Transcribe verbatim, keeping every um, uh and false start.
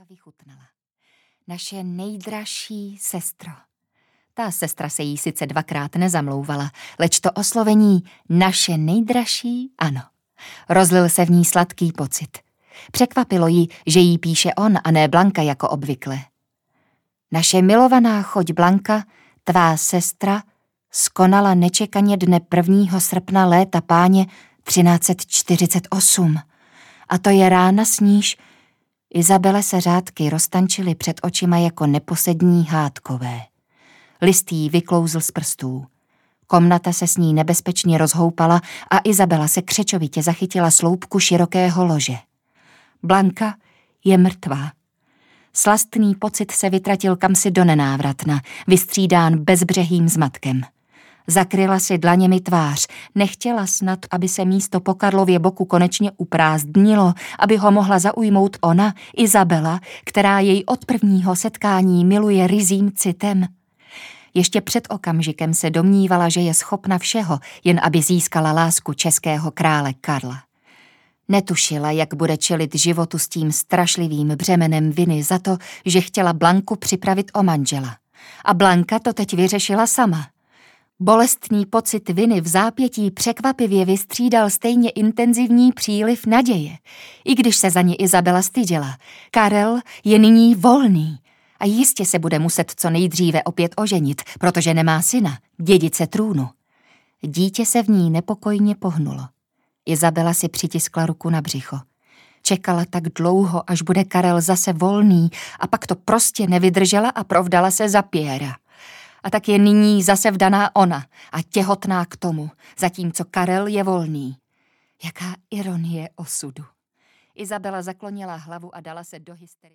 Blanka vychutnala. Naše nejdražší sestro. Ta sestra se jí sice dvakrát nezamlouvala, leč to oslovení naše nejdražší, ano. Rozlil se v ní sladký pocit. Překvapilo ji, že jí píše on a ne Blanka jako obvykle. Naše milovaná choť Blanka, tvá sestra, skonala nečekaně dne prvního srpna léta páně třináct set čtyřicet osm. A to je rána, s níž Izabele se řádky roztančily před očima jako neposední hádkové. List jí vyklouzl z prstů. Komnata se s ní nebezpečně rozhoupala a Izabela se křečovitě zachytila sloupku širokého lože. Blanka je mrtvá. Slastný pocit se vytratil kamsi do nenávratna, vystřídán bezbřehým zmatkem. Zakryla si dlaněmi tvář, nechtěla snad, aby se místo po Karlově boku konečně uprázdnilo, aby ho mohla zaujmout ona, Izabela, která jej od prvního setkání miluje ryzím citem. Ještě před okamžikem se domnívala, že je schopna všeho, jen aby získala lásku českého krále Karla. Netušila, jak bude čelit životu s tím strašlivým břemenem viny za to, že chtěla Blanku připravit o manžela. A Blanka to teď vyřešila sama. Bolestný pocit viny v zápětí překvapivě vystřídal stejně intenzivní příliv naděje. I když se za ně Izabela styděla, Karel je nyní volný a jistě se bude muset co nejdříve opět oženit, protože nemá syna, dědice trůnu. Dítě se v ní nepokojně pohnulo. Izabela si přitiskla ruku na břicho. Čekala tak dlouho, až bude Karel zase volný, a pak to prostě nevydržela a provdala se za Pierra. A tak je nyní zase vdaná ona a těhotná k tomu, zatímco Karel je volný. Jaká ironie osudu. Izabela zaklonila hlavu a dala se do hysterie.